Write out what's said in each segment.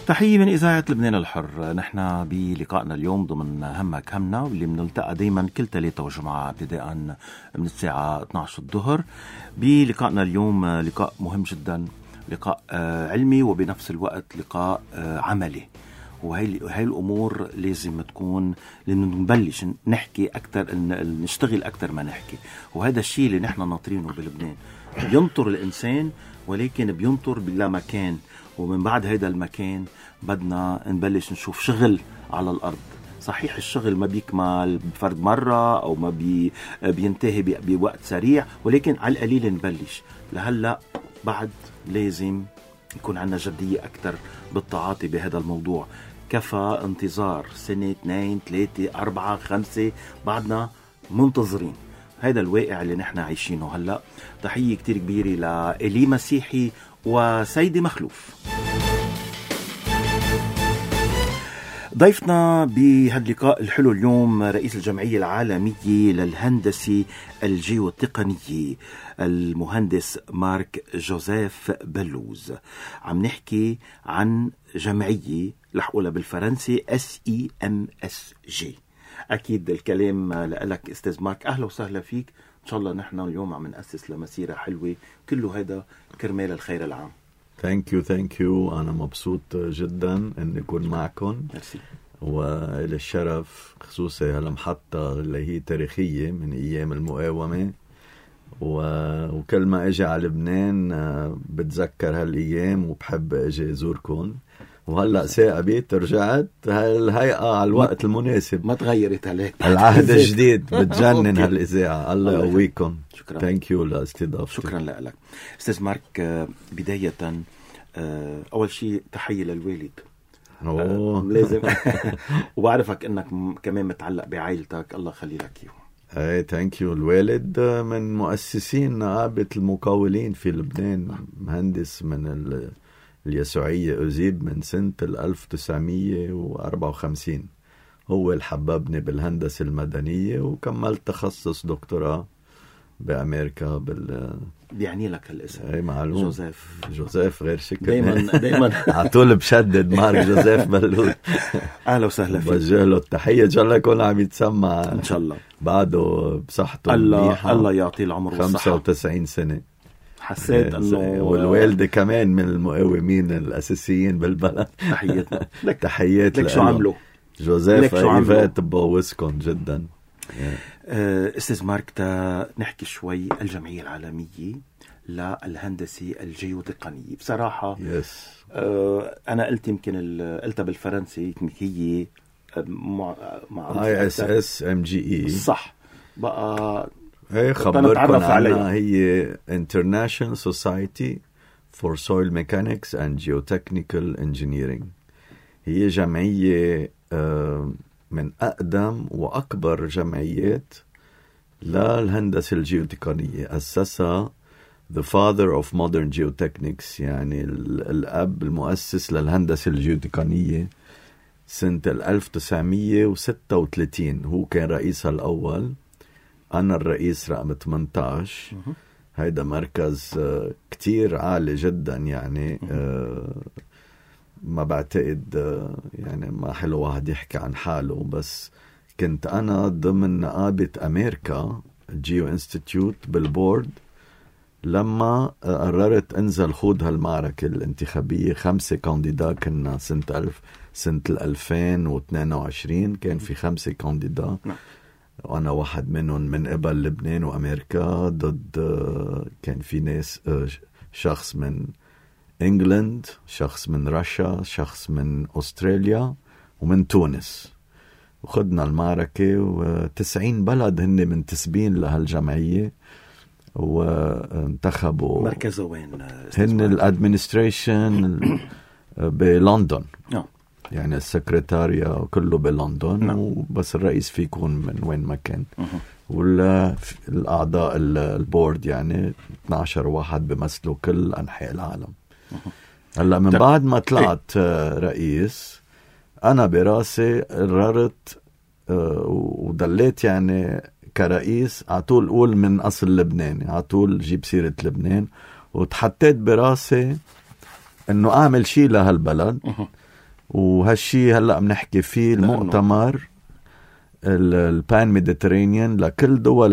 تحية من إذاعة لبنان الحر. نحن بلقائنا اليوم ضمن همك همنا، واللي بنلتقى دايما كل ثلاثة وجمعة ابتداء من الساعة 12 الظهر. بلقائنا اليوم لقاء مهم جدا، لقاء علمي وبنفس الوقت لقاء عملي. وهي الأمور لازم تكون، لأنه نبلش نحكي أكتر، نشتغل أكتر ما نحكي. وهذا الشيء اللي نحن ناطرينه بلبنان. بينطر الإنسان ولكن بينطر بلا مكان، ومن بعد هيدا المكان بدنا نبلش نشوف شغل على الأرض. صحيح الشغل ما بيكمل بفرد مرة أو ما بينتهي بوقت سريع، ولكن على القليل نبلش. لهلأ بعد لازم يكون عندنا جدية أكتر بالتعاطي بهذا الموضوع. كفى انتظار سنة 2 3 4 5، بعدنا منتظرين. هذا الواقع اللي نحن عايشينه هلأ. تحية كتير كبيرة لإلي مسيحي وسيدي مخلوف. ضيفنا بهاللقاء الحلو اليوم رئيس الجمعية العالمية للهندسة الجيوتقنية المهندس مارك جوزيف بلوز. عم نحكي عن جمعية لحقولها بالفرنسي SEMSG. أكيد الكلام لك أستاذ مارك، أهلا وسهلا فيك. إن شاء الله نحن اليوم عم نأسس لمسيرة حلوة، كله هذا كرمال الخير العام. Thank you. أنا مبسوط جدا أن أكون معكم. Merci. وللشرف خصوصي هالمحطة اللي هي تاريخية من أيام المقاومة، وكل ما أجي على لبنان بتذكر هالأيام وبحب أجي أزوركم. وهلأ ثاقبت رجعت هالهيئة على الوقت المناسب، ما تغيرت عليك العهد الجديد بتجنن هالإذاعة. الله يقويكم. شكرا. Thank you لاستضافتك. شكرا لك أستاذ مارك. بداية أول شيء تحية للوالد. لازم وبعرفك أنك كمان متعلق بعائلتك، الله خلي لك إياه. اي ثانك يو. الوالد من مؤسسين نقابة المقاولين في لبنان، مهندس من اليسوعية أزيب من سنة 1954. هو اللي حببني بالهندسة المدنية، وكملت تخصص دكتوراه بأمريكا بيعني لك هالاسم. اي معلوم. جوزيف غير شكل دايما عطول بشدد مارك جوزيف بلوز. اهلا وسهلا فيك. بوجه له التحيه. ان شاء الله يكون عم يتسمع ان شاء الله، بعده بصحته الله يعطيه العمر والصحه. 95 سنه. حسيت انه والوالده كمان من المقاومين الاساسيين بالبلد. تحياتنا لك. تحيات لك. شو عملوا جوزيف؟ ايفات بوسكن جدا. استاذ مارك، نحكي شوي الجمعية العالمية للهندسة الجيوتقنية. بصراحة أنا قلت يمكن قلتها بالفرنسي، هي ISSMGE. صح بقى. هي خبركم عنها. هي International Society for Soil Mechanics and Geotechnical Engineering. هي جمعية من أقدم وأكبر جمعيات للهندسة الجيوتقنية. أسسها the father of modern geotechnics، يعني الأب المؤسس للهندسة الجيوتقنية، سنة 1936. هو كان رئيسها الأول، أنا الرئيس رقم 18. هيدا مركز كتير عالي جدا، يعني ما بعتقد يعني ما حلو واحد يحكي عن حاله، بس كنت أنا ضمن نقابة أمريكا جيو انستيتيوت بالبورد لما قررت أنزل خوض هالمعركة الانتخابية. 5 كانديدا كنا سنة 2022 كان في 5 كانديدا، وأنا واحد منهم من قبل لبنان وأمريكا. ضد كان في ناس، شخص من إنجلند، شخص من روسيا، شخص من أستراليا، ومن تونس. وخدنا المعركة، و90 بلد هن منتسبين لهالجمعية، وانتخبوا. مركزه وين؟ هن الادمنستريشن بلندن. يعني السكرتاريا كله بلندن. وبس الرئيس في يكون من وين ما كان. والأعضاء البورد يعني 12 واحد بمثلوا كل أنحاء العالم. هلا من بعد ما طلعت رئيس، أنا براسي قررت وضليت يعني كرئيس عطول قول من أصل لبناني، عطول جيب سيرة لبنان. وتحطيت براسي إنه أعمل شيء لهالبلد، وهالشي هلأ بنحكي فيه المؤتمر البان ميديترينيان لكل دول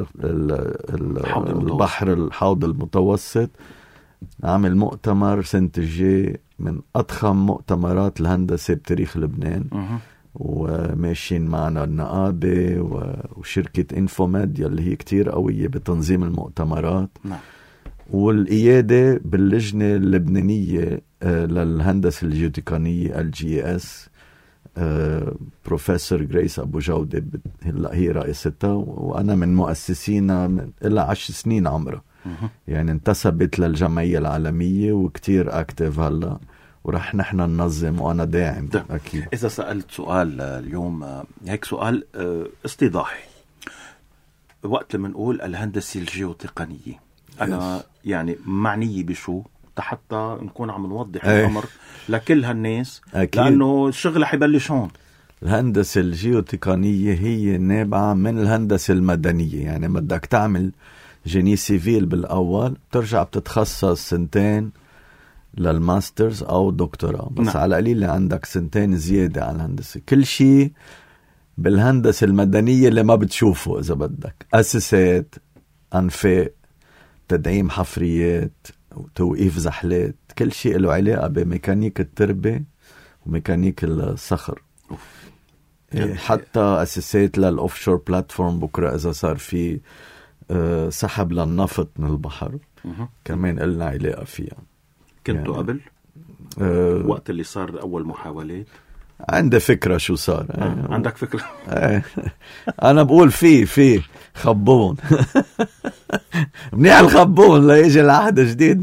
البحر الحوض المتوسط. عامل مؤتمر سنة الجاي من أضخم مؤتمرات الهندسة بتاريخ لبنان. وماشيين معنا النقابة وشركة إنفوميد يلي هي كتير قوية بتنظيم المؤتمرات. والقيادة باللجنة اللبنانية للهندسة الجيوتكنية LGS بروفيسور غريس أبو جودة هلا هي رئيستها، وأنا من مؤسسينا إلى 10 سنين عمرها. يعني انتسبت للجمعية العالمية وكتير أكتف هلا، ورح نحن ننظم وأنا داعم. أكيد. إذا سألت سؤال اليوم هيك سؤال استيضاحي، وقت لما نقول الهندسة الجيوتقنية أنا يعني معني بشو حتى نكون عم نوضح الأمر لكل هالناس أكيد. لأنه الشغل حيبلش هون. الهندسة الجيوتقنية هي نابعة من الهندسة المدنية. يعني بدك تعمل جيني سيفيل بالأول بترجع بتتخصص 2 للماسترز أو دكتوراه، بس على قليل عندك 2 زيادة على الهندسة. كل شيء بالهندسة المدنية اللي ما بتشوفه إذا بدك، أساسات، أنفاق، تدعيم حفريات، وتوقيف زحلات، كل شيء له علاقة بميكانيك التربة وميكانيك الصخر. حتى أساسات للأوفشور بلاتفورم بكرة إذا صار في سحب للنفط من البحر كمان قلنا علاقة فيها. كنتوا يعني قبل وقت اللي صار أول محاولات عندي فكرة شو صار. عندك فكرة؟ أنا بقول في خبون منيح الخبون ليجي العهد جديد.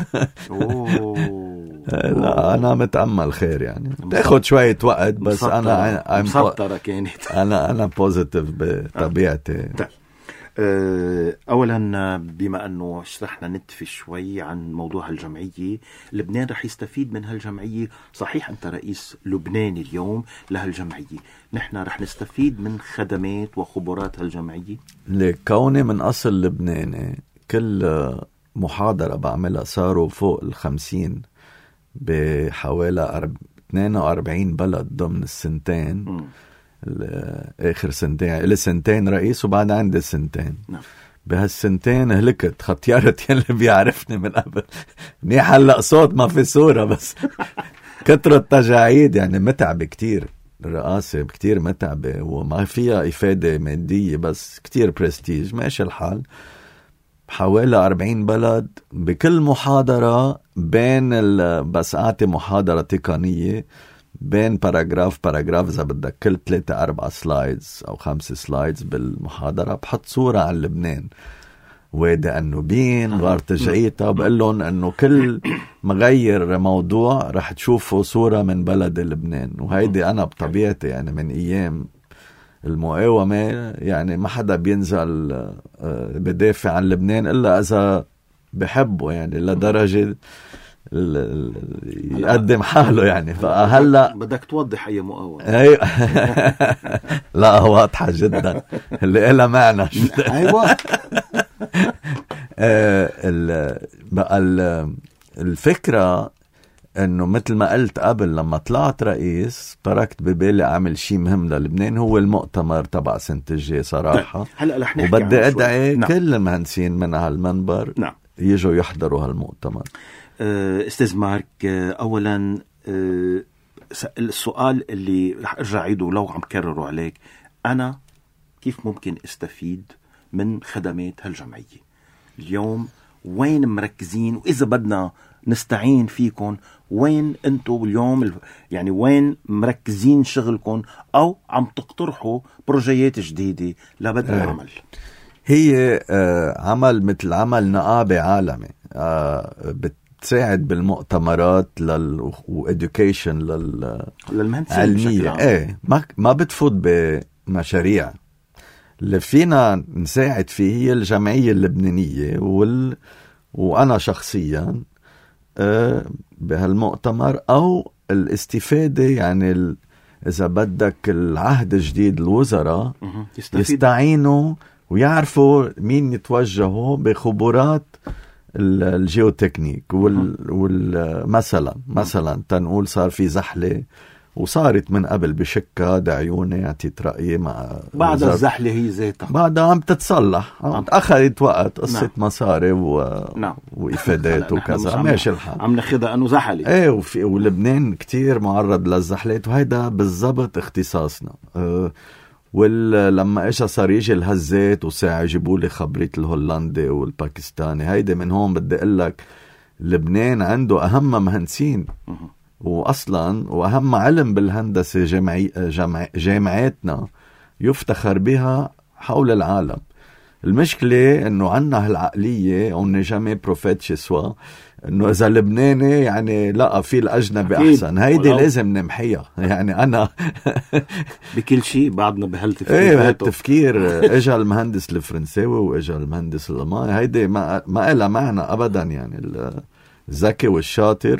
لا أنا متأمل خير يعني، تاخد شوية وقت بس أنا مسطرة كانت. أنا بوزيتيف بطبيعتي. أولا بما أنه رحنا نتفي شوي عن موضوع الجمعية، لبنان رح يستفيد من هالجمعية. صحيح أنت رئيس لبناني اليوم لهالجمعية، نحن رح نستفيد من خدمات وخبرات هالجمعية. لكوني من أصل لبناني كل محاضرة بعملها صاروا فوق 50 بحوالي 42 بلد ضمن السنتين. آخر سنتين إلي 2 رئيس وبعد عندي 2. بهالسنتين هلكت ختيارت يلي بيعرفني من قبل. منيح هلأ صوت ما في صورة بس كترة تجاعيد يعني متعبة كتير. الرئاسة كتير متعبة وما فيها إفادة مادية بس كتير برستيج. ماشي الحال. حوالي 40 بلد بكل محاضرة بين بس أعطي محاضرة تقنية بين باراجراف إذا بدك كل 3-4 سلايدز أو 5 سلايدز بالمحاضرة بحط صورة عن لبنان، وادي النوبين، غار تجعيتا، بقول لهم أنه كل مغير موضوع رح تشوفوا صورة من بلد لبنان. وهيدي أنا بطبيعتي يعني من أيام المقاومة يعني ما حدا بينزل بدافع عن لبنان إلا إذا بحبه يعني لدرجة يقدم حاله يعني. فهلا بدك توضح أي مقاومة. لا واضحة جدا اللي إلا معنا. أيوة. بقى الفكرة انه مثل ما قلت قبل لما طلعت رئيس تركت ببالي اعمل شيء مهم للبنان هو المؤتمر تبع سنة الجاي صراحة. هلا رح نحكي وبدي ادعي كل المهندسين من هالمنبر يجوا يحضروا هالمؤتمر. استاذ مارك، اولا السؤال اللي رح ارجع عيده لو عم كرروا عليك، انا كيف ممكن استفيد من خدمات هالجمعية اليوم؟ وين مركزين؟ واذا بدنا نستعين فيكم وين انتوا اليوم؟ يعني وين مركزين شغلكم او عم تقترحوا بروجيات جديدة لبدء العمل؟ هي عمل مثل عمل نقابة عالمي بتساعد بالمؤتمرات وإدوكيشن للعلمية. ما بتفوت بمشاريع. اللي فينا نساعد فيه هي الجمعية اللبنانية وأنا شخصيا بهالمؤتمر أو الاستفادة. يعني إذا بدك العهد الجديد الوزراء يستعينوا ويعرفوا مين يتوجهوا بخبرات الجيوتكنيك مثلا تنقول صار في زحلة وصارت من قبل بشكة دعيوني اعطيت رأيي مع بعد الزحلة هي ذاتها بعدها عم تتصلح أخذت وقت قصة نعم. مصاري وإفادات وكذا ماشي الحال عم ناخدها أنه زحلة ايه ولبنان كتير معرض للزحلات وهيدا بالضبط اختصاصنا. ولما اجا صار يجي الهزات وساعة يجيبوا لي خبرية الهولندي والباكستاني هيدا من هون بدي اقول لك لبنان عنده اهم مهندسين واصلا واهم علم بالهندسة جامعاتنا يفتخر بها حول العالم. المشكلة انه عنا هالعقلية اون جامي بروفيت شي سوا انه اذا لبناني يعني لا في الاجنبي احسن هيدي لازم نمحيها. يعني انا بكل شيء بعدنا بهالتفكير ايه هالتفكير اجا المهندس الفرنساوي واجا المهندس الالماني هيدي ما لها معنى ابدا. يعني الذكي والشاطر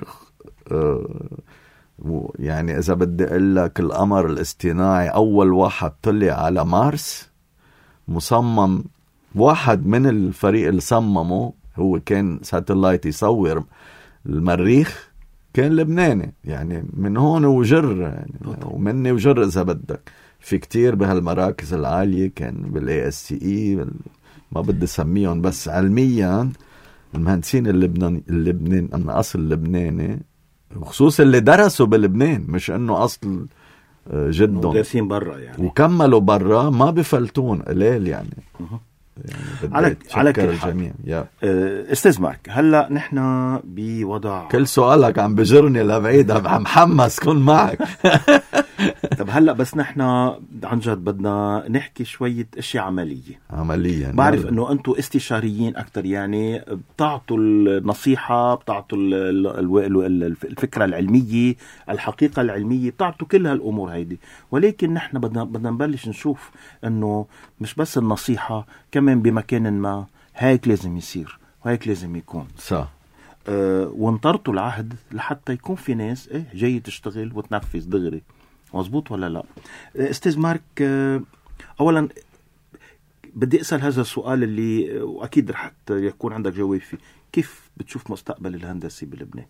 يعني اذا بدي اقول لك القمر الاصطناعي اول واحد طلع على مارس مصمم واحد من الفريق اللي صممه هو كان ساتلايت يصور المريخ كان لبناني. يعني من هون وجر يعني ومني وجر إذا بدك في كتير بهالمراكز العالية كان بالASCE ما بدي سميهم بس علميا المهندسين اللبنان من أصل لبناني وخصوصا اللي درسوا بلبنان مش انه أصل جدهم درسين برا يعني وكملوا برا ما بفلتون قليل يعني. على كل حال استاذ مارك هلا نحن بوضع كل سؤالك عم بجرني لبعيد عم محمس كن معك. طب هلا بس نحن عن جد بدنا نحكي شوية اشياء عملية. بعرف انه انتم استشاريين اكتر يعني بتعطوا النصيحة بتعطوا الفكرة العلمية الحقيقة العلمية بتعطوا كل هالامور هيدي ولكن نحن بدنا نبلش نشوف انه مش بس النصيحة كمان بمكان ما هيك لازم يصير وهيك لازم يكون صح. وانطرتوا العهد لحتى يكون في ناس جاي تشتغل وتنفذ دغري. مظبوط ولا لا؟ استاذ مارك اولا بدي اسال هذا السؤال اللي واكيد رح يكون عندك جواب فيه. كيف بتشوف مستقبل الهندسي بلبنان؟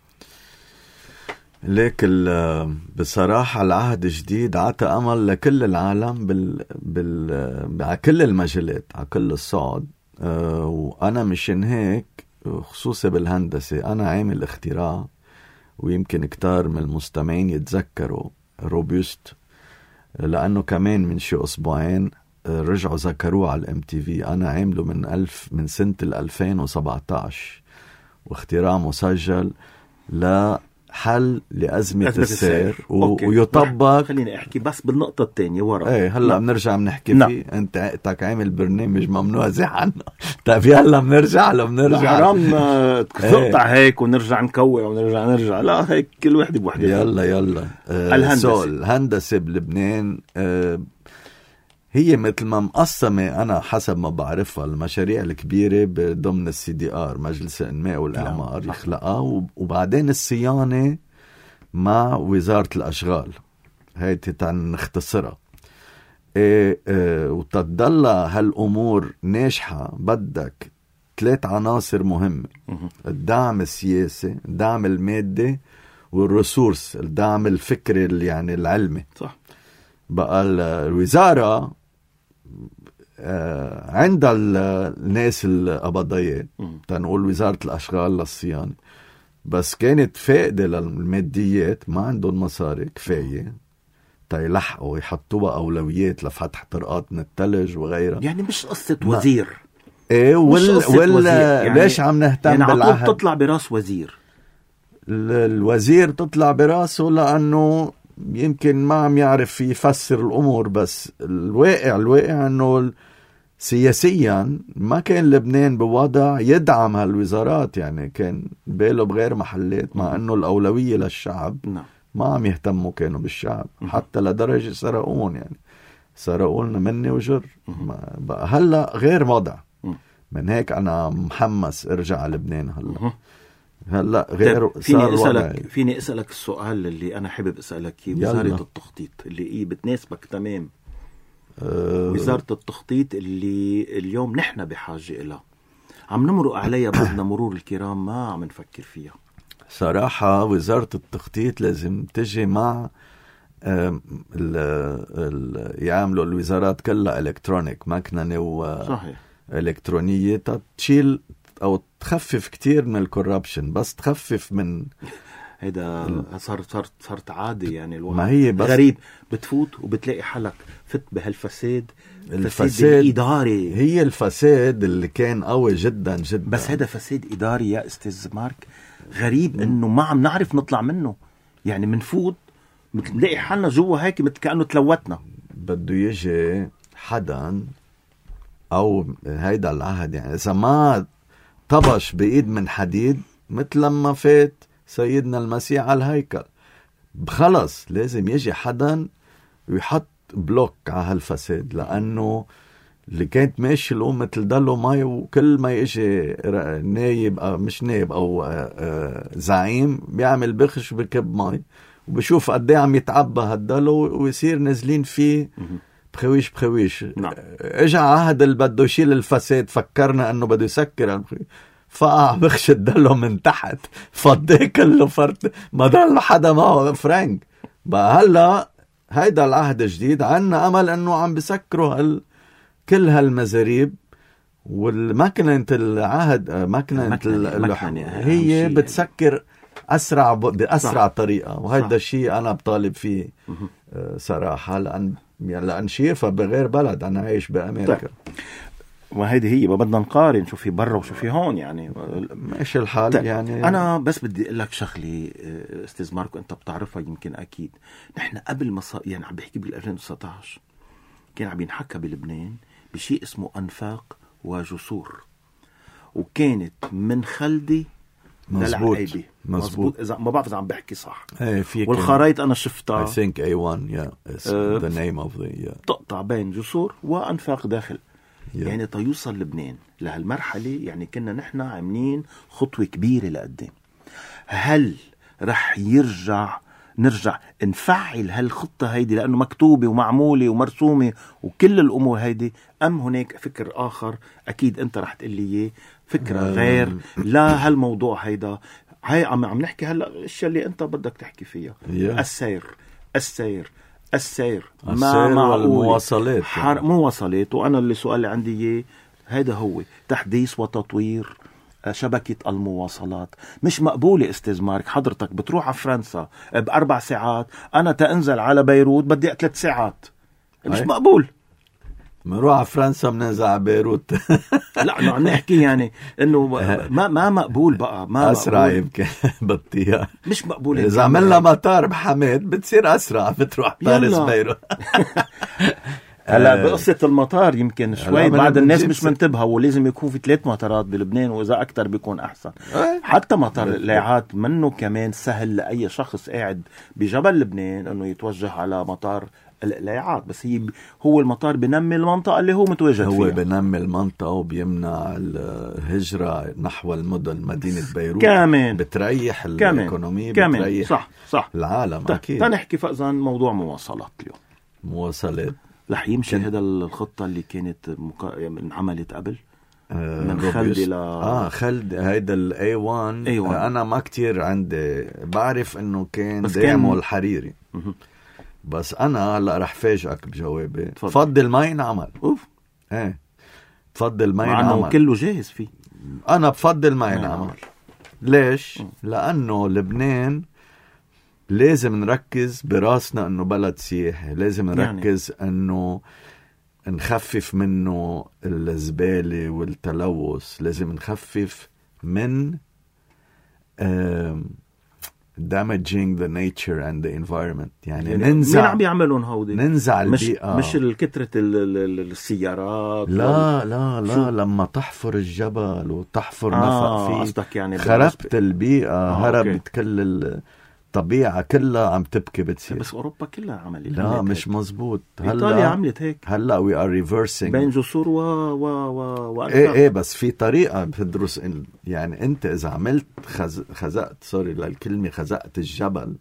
ليك بصراحة العهد الجديد عطى أمل لكل العالم على كل المجالات على كل الصعد. وأنا مشان هيك خصوصي بالهندسة أنا عامل اختراع ويمكن كتار من المستمعين يتذكروا روبوست لأنه كمان من شي أسبوعين رجعوا ذكروه على الMTV. أنا عامله من سنة 2017 واختراع مسجل لحل لأزمة السير ويطبق. خليني أحكي بس بالنقطة الثانية ورا. ايه هلا بنرجع بنحكي فيه. انت عامل برنامج ممنوع زي عنا. طيب يلا بنرجع حرام تقطع هيك ونرجع نكوع ونرجع لا هيك كل واحد بوحده. يلا الهندسة بلبنان هي مثل ما مقسمة أنا حسب ما بعرفها المشاريع الكبيرة ضمن CDR مجلس الإنماء والإعمار يخلقها وبعدين الصيانة مع وزارة الأشغال هاي نختصرها. وتضل هالأمور ناجحة بدك 3 عناصر مهمة: الدعم السياسي، الدعم المادي، والرسورس الدعم الفكري يعني العلمي. صح. بقى الوزارة عند الناس القبضية تنقول وزارة الأشغال للصيانة بس كانت فائدة للماديات ما عندهم مصاري كفاية تيلحقوا يحطوها أولويات لفتح طرقات من الثلج وغيرها. يعني مش قصة وزير. ايه يعني ليش عم نهتم يعني بالعهد؟ عطول تطلع براس وزير. الوزير تطلع براسه لأنه يمكن ما عم يعرف يفسر الأمور بس الواقع أنه سياسيا ما كان لبنان بوضع يدعم هالوزارات. يعني كان باله بغير محلات مع أنه الأولوية للشعب ما عم يهتموا كانوا بالشعب حتى لدرجة سرقون يعني سرقونا مني وجر. بقى هلأ غير وضع. من هيك أنا محمس ارجع على لبنان هلا غير فيني اسالك السؤال اللي انا حابب اسالك اياه. وزاره التخطيط اللي بتناسبك تمام. وزاره التخطيط اللي اليوم نحن بحاجه لها عم نمرق عليها بعدنا مرور الكرام ما عم نفكر فيها. صراحه وزاره التخطيط لازم تجي مع يعملوا الوزارات كلها إلكترونيك، مكننة صحيح وإلكترونية، تشيل أو تخفف كتير من الكوربشن، بس تخفف من هيدا صارت عادة يعني. الواحد ما هي بس غريب بتفوت وبتلاقي حالك فت بهالفساد، الفساد الإداري. هي الفساد اللي كان قوي جدا جدا، بس هذا فساد إداري يا أستاذ مارك، غريب إنه ما عم نعرف نطلع منه. يعني منفوت بنلاقي حالنا جوا هيك مثل كأنه تلوتنا. بده يجي حدا أو هيدا العهد، يعني إذا ما طبش بإيد من حديد مثل لما فات سيدنا المسيح على الهيكل، خلص لازم يجي حدا ويحط بلوك على هالفساد، لأنه اللي كانت ماشي الأم مثل دلو مي، وكل ما يجي نايب أو مش نايب أو زعيم بيعمل بخش وبكب مي وبشوف قديه عم يتعبى هالدلو ويصير نازلين فيه بخويش بخويش. نعم. اجا عهد اللي بده يشيل الفساد، فكرنا انه بده يسكر، فقع بخش الدلو من تحت، فضيه كله فرد، ما ضل حدا معه فرانك. بقى هلا هيدا العهد الجديد عنا امل انه عم بسكروا كل هالمزاريب، والماكينة العهد ماكينة هي بتسكر أسرع بأسرع طريقة، وهذا الشيء أنا بطالب فيه صراحة، لأن شايفها بغير بلد، أنا عايش بأمريكا. طيب. وهيدي هي بدنا نقارن شو في برا وشو في هون يعني، ماشي الحال. طيب. يعني أنا بس بدي أقول لك شغلي أستاذ ماركو، أنت بتعرفها يمكن أكيد. نحن قبل يعني عم بحكي بال 2019 كان عم ينحكى بلبنان بشيء اسمه أنفاق وجسور، وكانت من خلدي للعقيبة. مزبوط إذا ما بعرف إذا عم بحكي صح. والخرايط أنا شفتها I think A1 is the name of the تقطع بين جسور وأنفاق داخل. يعني تيوصل لبنان لهالمرحلة، يعني كنا نحن عاملين خطوة كبيرة لقدام. هل رح نرجع نفعل هالخطة هيدي لأنه مكتوبة ومعمولة ومرسومة وكل الأمور هيدي، أم هناك فكر آخر؟ أكيد أنت رح تقول لي فكرة غير لا هالموضوع هيدا. هاي عم نحكي هلأ الاشياء اللي أنت بدك تحكي فيها. السير ما والمواصلات مواصلات. وأنا اللي سؤالي عندي هيدا هو تحديث وتطوير شبكة المواصلات. مش مقبولة أستاذ مارك، حضرتك بتروح على فرنسا ب4 ساعات، أنا تأنزل على بيروت بدي 3 ساعات. مش مقبول. منروح على فرنسا مننزل على بيروت. لا عم نحكي يعني إنه ما مقبول بقى. ما أسرع يمكن بالطيارة. مش مقبول. إذا عملنا مطار بحمد بتصير أسرع، بتروح باريس بيروت. هلا بقصة المطار يمكن شوي بعد الناس مش منتبهة، ولازم يكون في 3 مطارات بلبنان، وإذا أكتر بيكون أحسن. حتى مطار اللايعات منه كمان سهل لأي شخص قاعد بجبل لبنان أنه يتوجه على مطار اللايعات، بس هو المطار بنمي المنطقة اللي هو متواجد فيها. هو بنمي المنطقة وبيمنع الهجرة نحو المدن، مدينة بيروت كمان بتريح الإيكونومية، بتريح صح العالم. أكيد. تنحكي فأذن موضوع مواصلات اليوم. مواصلات رح يمشي هذا الخطة اللي كانت عملت قبل من خلدي خلدي هيدا A1. أنا ما كتير عندي بعرف إنه كان ديمو الحريري، بس أنا هلا رح فاجئك بجوابي. بفضل ما ينعمل. بفضل ما ينعمل، كله جاهز فيه. أنا بفضل ما ينعمل. ليش؟ لأنه لبنان لازم نركز براسنا انه بلد سياحي، لازم نركز انه نخفف منه الزبالة والتلوث، لازم نخفف من damaging the nature and the environment. يعني ننزع. مين عم يعملون هودي؟ ننزع البيئة، مش الكترة السيارات. لا لما تحفر الجبل وتحفر نفق فيه، قصدك يعني خربت البيئة، هربت كل الطبيعة كلها عم تبكي بتصير. بس أوروبا كلها عملت. لا مش مزبوط. إيطاليا عملت هيك. هلا we are reversing بين جسور ايه بس في طريقة بتدرس. يعني انت اذا عملت خزقت للكلمة خزقت الجبل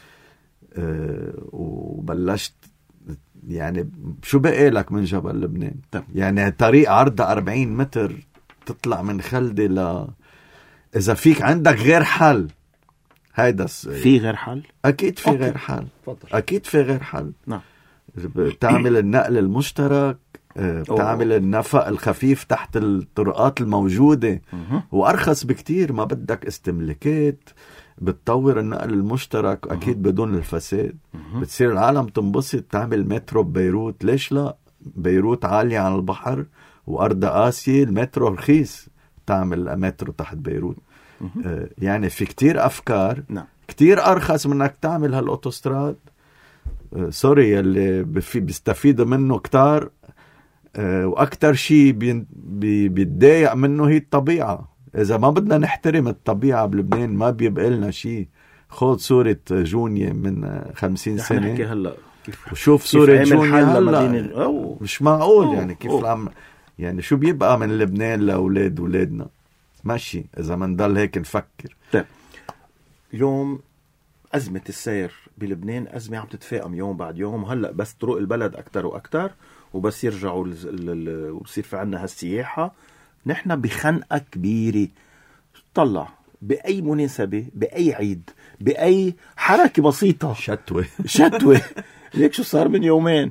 وبلشت، يعني شو بقى لك من جبل لبنان؟ يعني طريق عرضها 40 متر تطلع من خلدي إذا فيك عندك غير حل هيدا في غير حل؟ أكيد في أوكي. غير حل. فضل. أكيد في غير حل. نعم. بتعمل النقل المشترك، بتعمل النفق الخفيف تحت الطرقات الموجودة وأرخص بكتير، ما بدك استملاكات، بتطور النقل المشترك أكيد بدون الفساد. بتصير العالم تنبسط، تعمل مترو ببيروت. ليش لا؟ بيروت عالية على البحر وأرض آسيا، المترو رخيص، تعمل مترو تحت بيروت. يعني في كتير أفكار. نعم. كتير أرخص من أنك تعمل هالأوتوستراد. سوريا اللي بيستفيد منه كتار، وأكتر شيء بيتضايق منه هي الطبيعة. إذا ما بدنا نحترم الطبيعة بلبنان ما بيبقى لنا شيء. خود صورة جونيا من 50 سنة نحكي هلأ وشوف صورة جونيا هلأ، مش معقول. يعني كيف يعني شو بيبقى من لبنان لأولاد ولادنا؟ ماشي إذا ما نضل هيك نفكر. طيب اليوم أزمة السير بلبنان أزمة عم تتفاقم يوم بعد يوم، وهلأ بس طرق البلد أكتر وأكتر، وبس يرجعوا وبصير في عنا هالسياحة. نحن بخنقة كبيرة. طلع بأي مناسبة، بأي عيد، بأي حركة بسيطة شتوة ليك شو صار من يومين.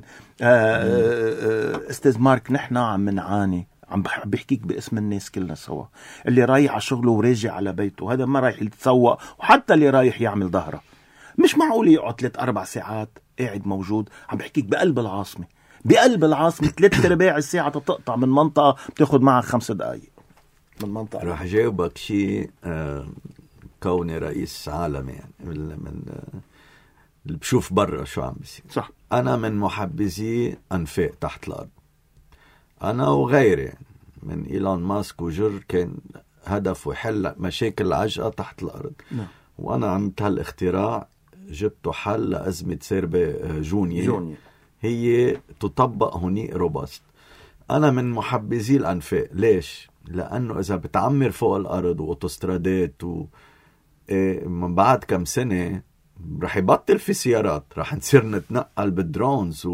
استاذ مارك، نحن عم نعاني. عم بحكيك باسم الناس كلنا سوا، اللي رايح على شغله وراجع على بيته، هذا ما رايح يتسوق، وحتى اللي رايح يعمل ظهره. مش معقول يقعد 3-4 ساعات قاعد موجود. عم بحكيك بقلب العاصمة، 3/4 الساعة تقطع من منطقة بتاخد معك 5 دقايق من منطقة. راح جاوبك شيء كوني رئيس عالمي، يعني من اللي بشوف برا شو عم بيصير. صح. أنا من محبذي أنفاق تحت الأرض، أنا وغيري، يعني من إيلون ماسك وجر كان هدفه يحل مشاكل العجقة تحت الأرض. نعم. وأنا عملت هالاختراع، جبته حل لأزمة سيربي جونيا. هي تطبق هني روباست. أنا من محبذي الأنفاق. ليش؟ لأنه إذا بتعمر فوق الأرض وأوتوسترادات من بعد كم سنة رح يبطل في سيارات، رح نصير نتنقل بالدرونز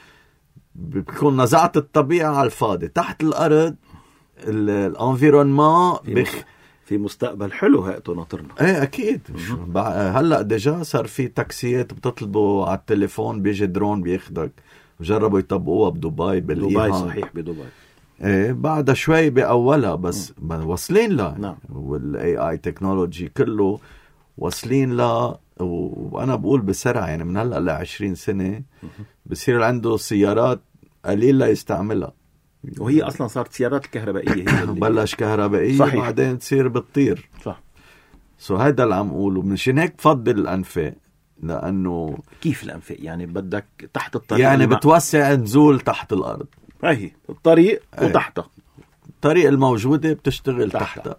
بيكون نزعت الطبيعة على الفاضي. تحت الأرض الانفيرونمان في مستقبل حلو هيئته ناطرنا. ايه اكيد. هلا ديجا صار في تاكسيات بتطلبوا على التليفون بيجي درون بياخدك، وجربوا يطبقوها بدبي دبي صحيح بدبي. ايه بعد شوي بأولها بس واصلين لا. نعم. والاي اي تكنولوجي كله واصلين لا. وانا بقول بسرعة يعني من هلا ل20 سنة بصير عنده سيارات قليل لا يستعملها، وهي اصلا صارت سيارات كهربائيه. هي بلش كهربائيه صحيح. بعدين تصير بتطير. صح. هيدا اللي عم اقوله. مشان هيك بفضل الانفاق، لانه كيف الانفاق؟ يعني بدك تحت الطريق، يعني بتوسع نزول تحت الارض. هي الطريق وتحتها الطريق الموجوده بتشتغل تحتها.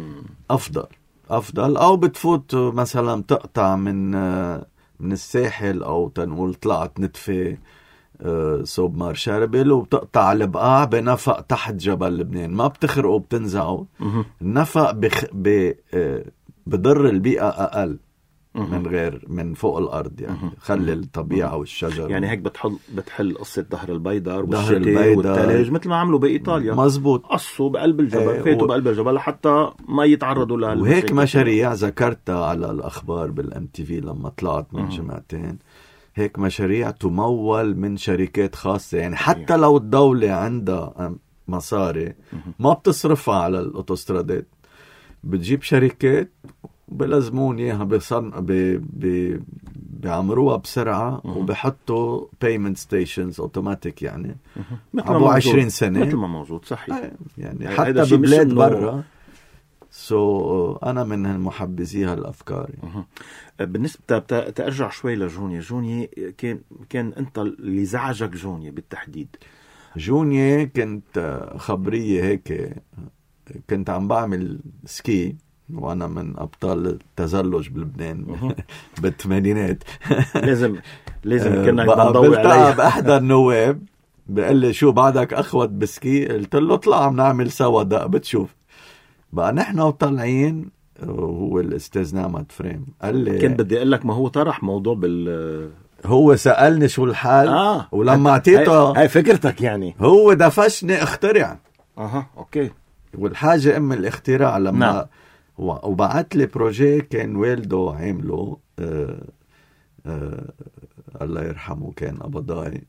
افضل. او بتفوت مثلا تقطع من الساحل، او تنقول طلعت نتفه صوب مار شاربل وبتقطع البقاع بنفق تحت جبل لبنان. ما بتخرقوا بتنزعوا. النفق بضر البيئة أقل من فوق الأرض. يعني خلي الطبيعة والشجر. يعني هيك بتحل قصة ظهر البيدر والشتاء والثلج مثل ما عملوا بإيطاليا. مزبوط. قصوا بقلب الجبل، فاتوا بقلب الجبل حتى ما يتعرضوا لها. وهيك مشاريع ذكرتها على الأخبار بالMTV لما طلعت من جمعتين. هيك مشاريع تمول من شركات خاصة. يعني حتى لو الدولة عندها مصاري ما بتصرفها على الأوتوسترادات، بتجيب شركات بلزمون إياها بيعمروها بسرعة وبيحطوا payment stations automatic. يعني أبو 20 سنة مثل ما موجود. صحيح. يعني حتى ببلاد برا. أنا من محبذيها الأفكار. بالنسبة تأرجع شوي لجونيا كان أنت اللي زعجك جونيا بالتحديد؟ جونيا كنت خبرية هيك، كنت عم بعمل سكي وأنا من أبطال التزلج بلبنان بالثمانينات. لازم كنا نضوي عليها. بأحدى النواب بقال لي شو بعدك أخوت بسكي؟ قلت له اطلع نعمل سوا دق بتشوف. بقى نحن وطلعين، هو الأستاذ نعمت فريم قال لي كنت بدي أقول لك ما هو طرح موضوع هو سألني شو الحال. ولما اعطيته هاي فكرتك يعني هو دفشني اخترع. اوكي. والحاجة ام الاختراع. لما وبعت لي بروجي كان والده عامله، الله يرحمه كان قبضاي،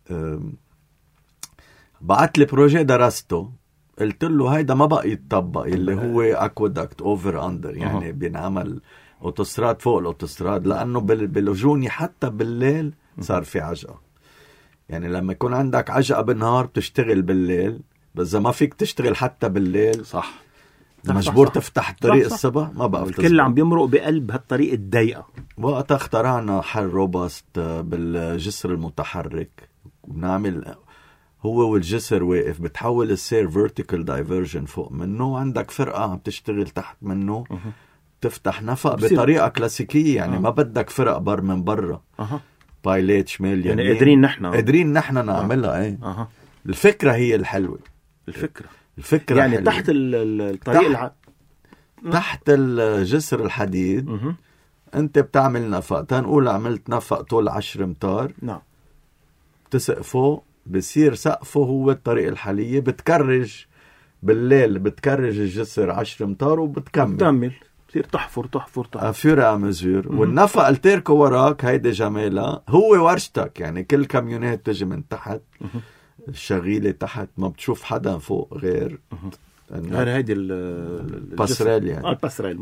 بعت لي بروجي درسته، قلت له هيدا ما بقى يتطبق، اللي هو اكوادكت اوفر اندر، يعني بينعمل اوتوستراد فوق الاوتوستراد، لانه بالجوني حتى بالليل صار في عجقه. يعني لما يكون عندك عجقه بالنهار بتشتغل بالليل، بس اذا ما فيك تشتغل حتى بالليل صح مجبور تفتح الطريق صح. الصبح، ما بقى الكل عم بيمرق بقلب هالطريق الضيقه. وقتها اخترعنا حل روبست بالجسر المتحرك، بنعمل هو والجسر واقف، بتحول السير vertical diversion فوق منه، وعندك فرقة عم تشتغل تحت منه، تفتح نفق بطريقة كلاسيكية، يعني ما بدك فرق من برا، بايليت شمال يعني قادرين نحن نعملها. ايه الفكرة هي الحلوة، الفكرة يعني حلوة. تحت الطريق تحت الجسر الحديد انت بتعمل نفق، تنقول عملت نفق طول 10 امتار، نعم، بتسقفه، بصير سقفه هو الطريق الحالية، بتكرج بالليل، بتكرج الجسر 10 امتار وبتكمل، بتصير تحفر افير امزور. والنفق التركه وراك هيدا جمالها، هو ورشتك، يعني كل كاميونات تجي من تحت، الشغيلة تحت، ما بتشوف حدا فوق غير هيدي الباسريل، يعني الباسريل.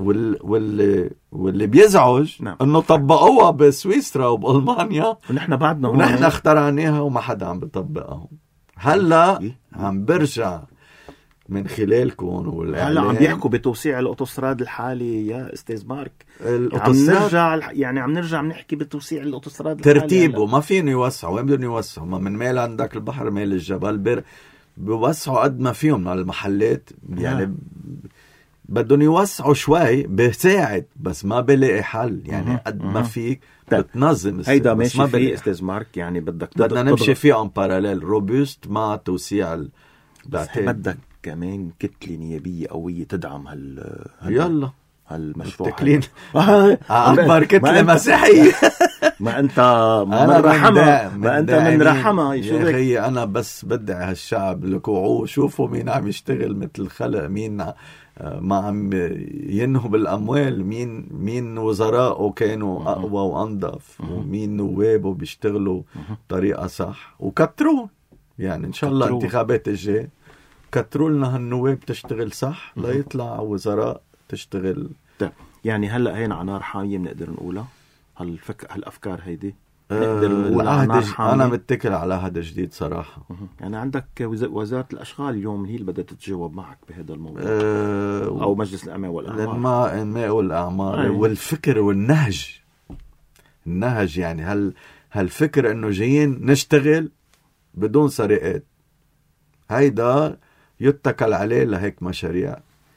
واللي بيزعج نعم. انه طبقوها بسويسرا وبألمانيا، ونحن اخترعناها وما حدا عم بيطبقها. هلا عم برجع من خلالكم هلا عم بيحكوا بتوسيع الاوتوستراد الحالي يا استاذ مارك. عم نرجع بنحكي بتوسيع الاوتوستراد ترتيبه ما فيني يوسعوا، وين بدهم يوسعوا؟ ما من ميل عندك البحر ميل الجبل، بيوسعوا قد ما فيهم على المحلات، يعني بدهم يوسعوا شوي، بيساعد بس ما بلاقي حل، يعني قد ما فيك بتنظم هيدا ماشي فيه استاذ مارك، يعني بدنا نمشي فيه ان باراليل روبوست مع توسيع بدك كمان كتلة نيابية قوية تدعم يلا هالمشروع، تكلين أكبر كتلة مسيحية. ما أنت من رحمة يا أخي. أنا بس بدعي هالشعب لكوعوه، شوفوا مين عم يشتغل مثل الخلق، مين ما عم ينهب الأموال، مين وزراءه كانوا أقوى وأنظف، ومين نوابه بيشتغلوا طريقة صح، وكتروا يعني إن شاء الله انتخابات الجاي كتروا لنا هالنواب تشتغل صح، لا يطلع وزراء تشتغل. يعني هلا هين على نار حامية بنقدر نقولها هالأفكار هيدي أنا متكل على هذا جديد صراحة. يعني عندك وزارة الأشغال اليوم هي اللي بدها تتجاوب معك بهذا الموضوع، أو مجلس الأعمال والأعمار. والفكر والنهج، يعني هالفكر إنه جايين نشتغل بدون سرقات، هيدا يتكل عليه لهيك مشاريع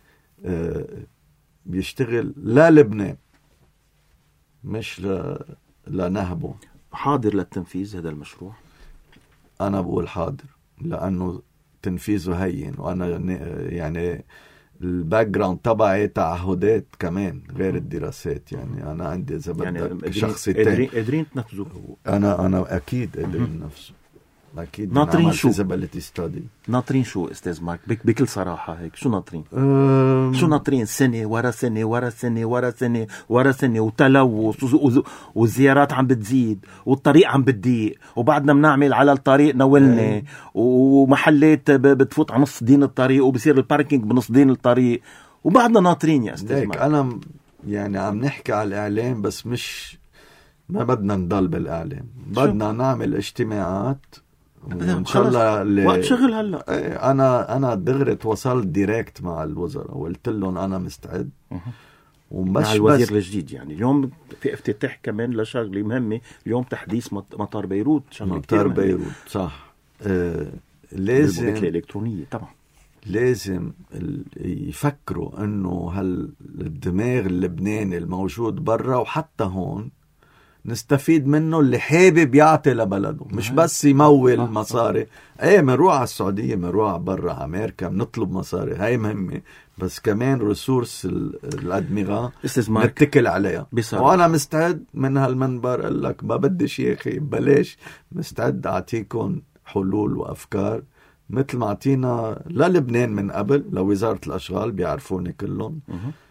بيشتغل لا لبنان مش لنهبه. حاضر للتنفيذ هذا المشروع؟ أنا بقول حاضر، لأنه تنفيذه هين، وأنا يعني الباك جراوند تبعي تعهدات كمان غير الدراسات، يعني أنا عندي إذا بدك شخصيتين قادرين تنفذوا. أنا أكيد قادرين نفسه، أكيد. ناطرين شو؟ ناطرين شو أستاذ مارك بكل صراحة هيك؟ شو ناطرين؟ شو ناطرين؟ سنة ورا سنة ورا سنة ورا سنة ورا سنة، وتلوث والزيارات عم بتزيد، والطريق عم بتضيق، وبعدنا بنعمل على الطريق نولنا، ومحلات بتفوت على نص دين الطريق، وبصير الباركينج بنص دين الطريق، وبعدنا ناطرين يا أستاذ مارك. أنا يعني عم نحكي على الإعلام، بس ما بدنا نضل بالإعلام، بدنا نعمل اجتماعات وإن شاء الله وقت شغل. هلا أنا دغري تواصلت ديريكت مع الوزراء وقلت لهم أنا مستعد، مع الوزير الجديد. يعني اليوم في افتتاح كمان لشغلة مهمة، اليوم تحديث مطار بيروت، مطار بيروت صح. لازم الإلكترونية طبعا، لازم يفكروا انه هالدماغ اللبناني الموجود برا وحتى هون نستفيد منه، اللي حابب يعطي لبلده، مش بس يمول مصاري. منروح على السعودية، منروح برا أمريكا، بنطلب مصاري، هاي مهمة، بس كمان ريسورس الأدمغة نتكل عليها. وأنا مستعد من هالمنبر أقول لك ما بديش يا أخي بلاش، مستعد أعطيكم حلول وأفكار مثل ما اعطينا للبنان من قبل، لوزارة الأشغال بيعرفوني كلهم،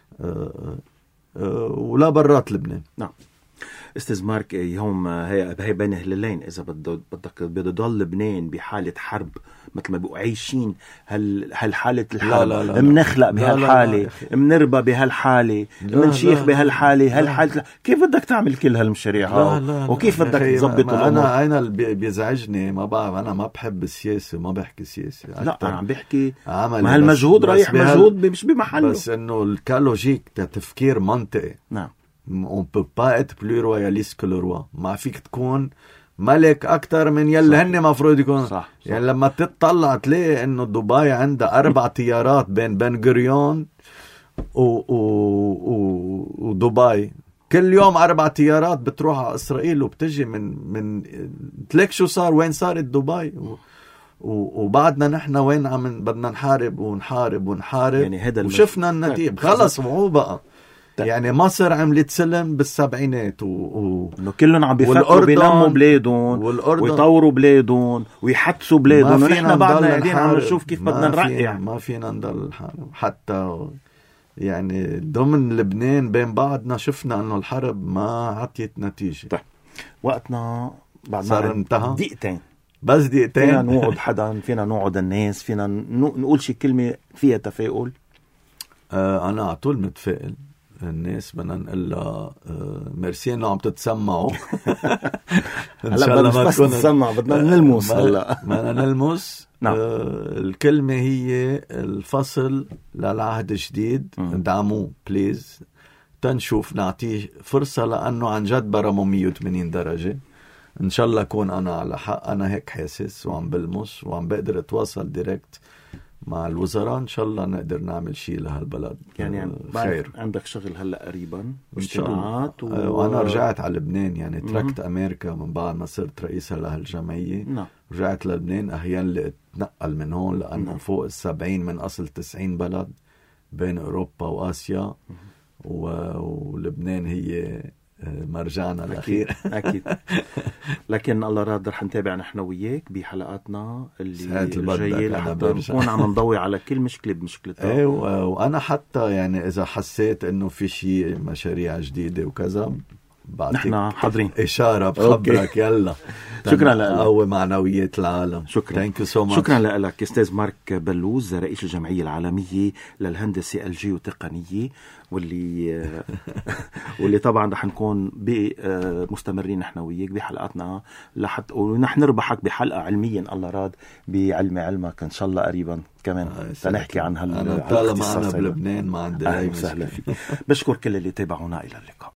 ولا برات لبنان. نعم. استاذ مارك، يوم هي بين هلالين، اذا بدك بضل لبنان بحاله حرب مثل ما بيقولوا عايشين هالحاله الحرب، منخلق بهالحاله، منربى بهالحاله، منشيخ بهالحاله، هالحاله كيف بدك تعمل كل هالمشاريع وكيف بدك تظبط الامور؟ انا اللي بيزعجني، ما بعرف، انا ما بحب السياسه وما بحكي سياسه. لا انا عم بحكي ما هالمجهود رايح مجهود مش بمحله، بس انه الكالوجيك تفكير منطقي. نعم. on peut pas être plus royaliste que le roi. ما فيك تكون ملك أكتر من يلي هن مفروض يكون. صح. يعني لما تطلع تلاقي إنه دبي عندها 4 طيارات بين بن غوريون ودبي، كل يوم 4 طيارات بتروح على إسرائيل وبتجي من تلاقي شو صار، وين صارت دبي، وبعدنا نحن وين بدنا نحارب ونحارب يعني وشفنا النتيجة. خلص مو بقى. يعني مصر عملت سلم بالسبعينات انه كلهم عم بيفكروا بينموا بلادهم ويطوروا بلادهم ويحدثوا بلادهم، ونحن بعدنا قاعدين عم نشوف كيف بدنا نرقع. ما فينا نضل الحرب حتى يعني ضمن لبنان بين بعضنا شفنا انه الحرب ما عطيت نتيجة. طيب وقتنا بعد صار انتهى، دقيقتين بس دقيقتين. فينا نوعد حدا، فينا نوعد الناس، فينا نقول شي كلمة فيها تفاؤل. انا على طول متفائل. الناس بدنا نقول لها ميرسي انه عم تتسمعوا. ان شاء الله ما تكون نتسمع، بدنا نلمس. هلا بدنا نلمس. نعم. الكلمة هي الفصل للعهد الجديد. دعموه بليز، تنشوف نعطيه فرصة، لأنه عن جد برموا 180 درجة. إن شاء الله أكون أنا على حق. أنا هيك حاسس وعم بلمس وعم بقدر أتواصل ديركت مع الوزراء. إن شاء الله نقدر نعمل شيء لهالبلد. يعني خير. عندك شغل هلا قريبا اجتماعات وأنا رجعت على لبنان. يعني تركت أمريكا من بعد ما صرت رئيسة لهالجمعية. نعم. رجعت للبنان أحيانا لأتنقل من هون، لأنه فوق 70 من أصل 90 بلد بين أوروبا وآسيا، ولبنان هي مرجعنا الأخير. أكيد. لكن الله راد رح نتابع نحن وياك بحلقاتنا اللي جاية لحتى نكون عم نضوي على كل مشكلة بمشكلتها. ايه، وأنا حتى يعني إذا حسيت إنه في شيء مشاريع جديدة وكذا نحن حاضرين، إشارة بخبرك. يلا. شكرا لك. قوي معنويات العالم. شكرا. شكرا لك أستاذ مارك بلوز، رئيس الجمعية العالمية للهندسة الجيوتقنية، واللي طبعا رح نكون مستمرين نحن وياك بحلقاتنا لحتى ونحن نربحك بحلقة علميا الله راد بعلم علمك إن شاء الله قريبا كمان تنحكي عن طالما أنا بلبنان ما عندي أي مشكلة. بشكر كل اللي تابعونا. إلى اللقاء.